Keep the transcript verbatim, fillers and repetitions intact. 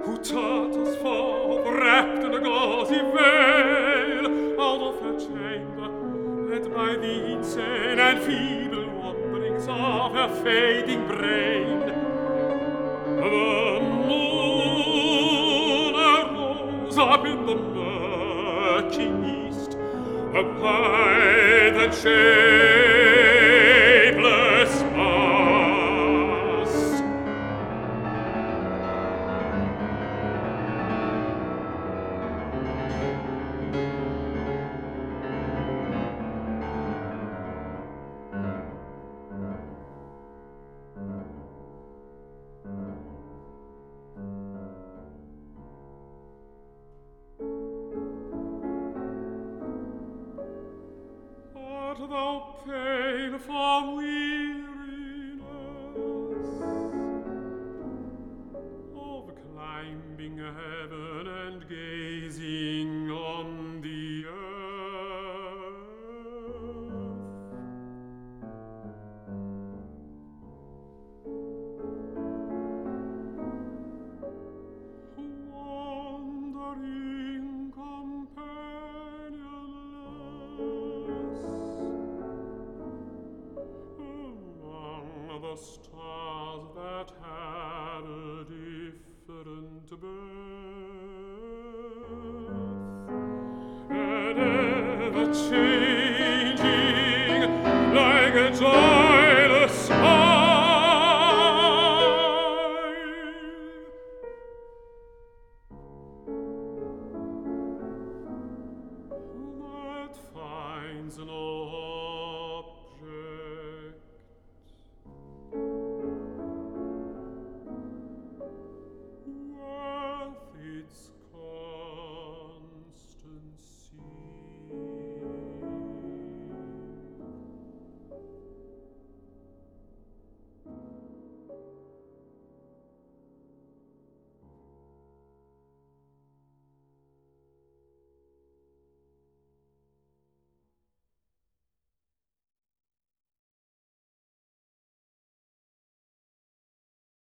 who taught us forth, wrapped in a gauzy veil, out of her chamber, led by the insane and feeble wanderings of her fading brain. The moon arose up in the murky east, a white and shapeless mass. Art thou pale for weariness of climbing heaven and gazing on the earth? Wandering companionless among the stars that had a different birth, and ever change